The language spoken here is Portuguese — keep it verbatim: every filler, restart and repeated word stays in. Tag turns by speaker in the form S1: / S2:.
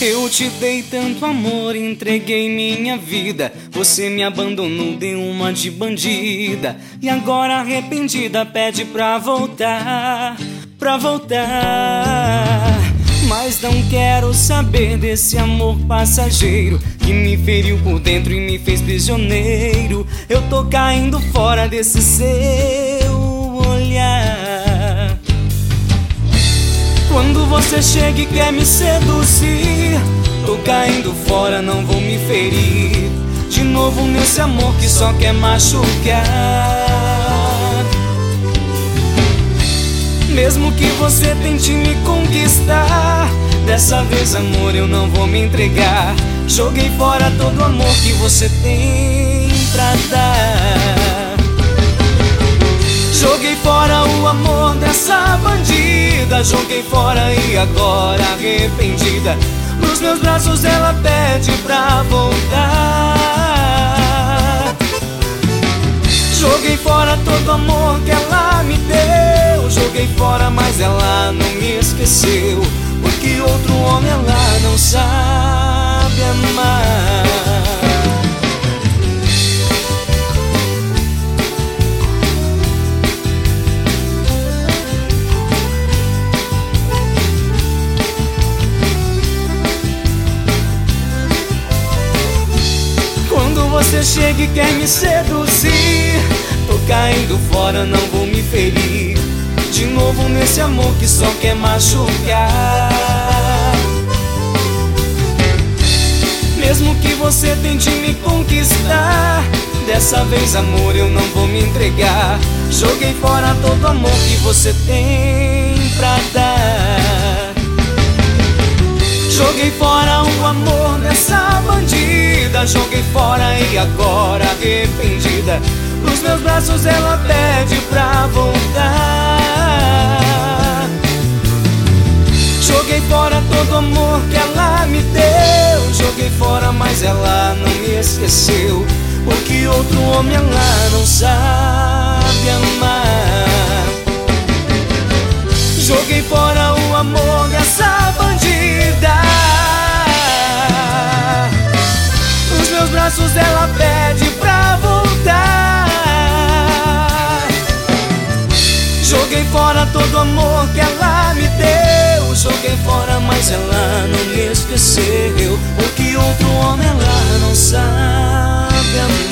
S1: Eu te dei tanto amor, entreguei minha vida. Você me abandonou, deu uma de bandida. E agora arrependida pede pra voltar, pra voltar. Mas não quero saber desse amor passageiro que me feriu por dentro e me fez prisioneiro. Eu tô caindo fora desse seu olhar. Quando você chega e quer me seduzir, tô caindo fora, não vou me ferir de novo nesse amor que só quer machucar. Mesmo que você tente me conquistar, dessa vez, amor, eu não vou me entregar. Joguei fora todo o amor que você tem pra dar. Joguei fora o amor dessa bandida. Joguei fora e agora arrependida, nos meus braços ela pede pra voltar. Joguei fora todo o amor que ela me deu. Joguei fora, mas ela não me esqueceu, porque outro homem ela não sabe amar. Você chega e quer me seduzir, tô caindo fora, não vou me ferir de novo nesse amor que só quer machucar. Mesmo que você tente me conquistar, dessa vez, amor, eu não vou me entregar. Joguei fora todo o amor que você tem pra dar. Joguei fora o amor dessa bandida. Joguei fora e agora arrependida, nos meus braços ela pede pra voltar. Joguei fora todo o amor que ela me deu. Joguei fora, mas ela não me esqueceu, porque outro homem ela não sabe amar. Joguei fora o amor dessa bandida. Nos meus braços ela pede pra voltar. Joguei fora todo o amor que ela me deu. Joguei fora, mas ela não me esqueceu, porque outro homem ela não sabe amar.